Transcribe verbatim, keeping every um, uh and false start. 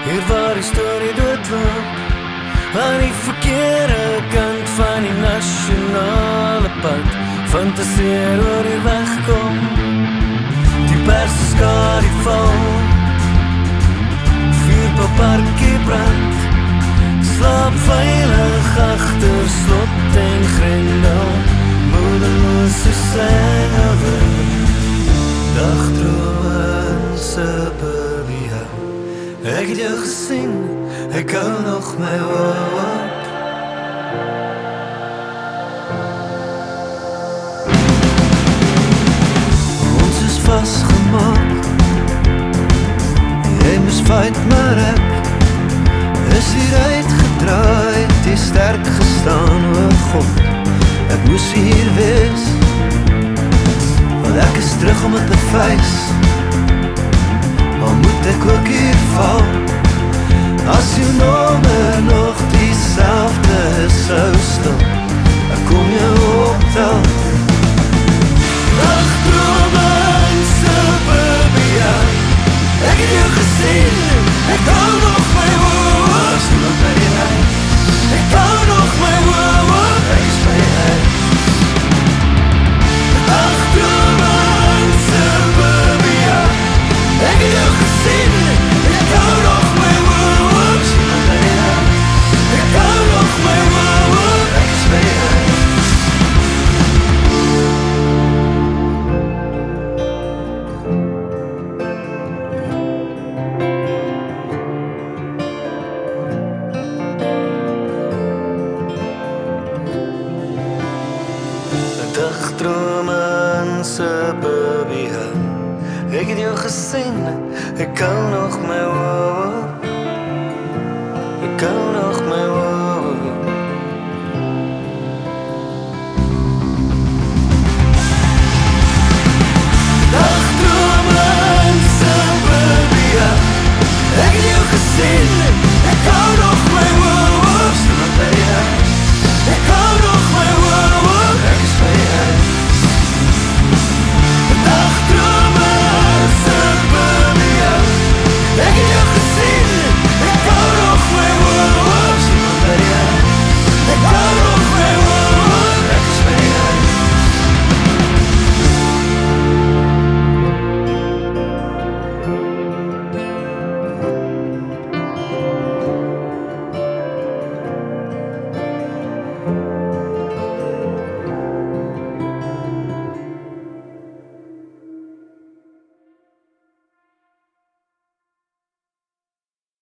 Hier waar die storie doodloop, aan die verkeerde kant van die nasionale pad, fantaseer oor die wegkom, die perskar die val, vuurpaparkie brand, slaap veilig achter slot en grendel, moedelose sengel, dagdrome in suburbia. Ek het jou gesien, ek hou nog my hoop. Ons is vastgemaak, jy moes fight maar ek is hier uitgedraai, die sterk gestaan, o God, ek moes hier wees, want ek is terug om het te feis, al moet ek ook hier val, as jou nommer nog diezelfde sou stil, ek kom jou optel, dagdrome in suburbia, ek het jou gesien, ek hou nog my hoop, as niemand by die huis, ek hou nog my hoop, ek is by die huis, dagdrome in suburbia, ek het jou gesien, ek hou nog my hoop, as niemand by die huis, ek hou nog my hoop, ek is by die huis. Dagdrome in suburbia, ek het jou gesien, ek hou nog my hoop.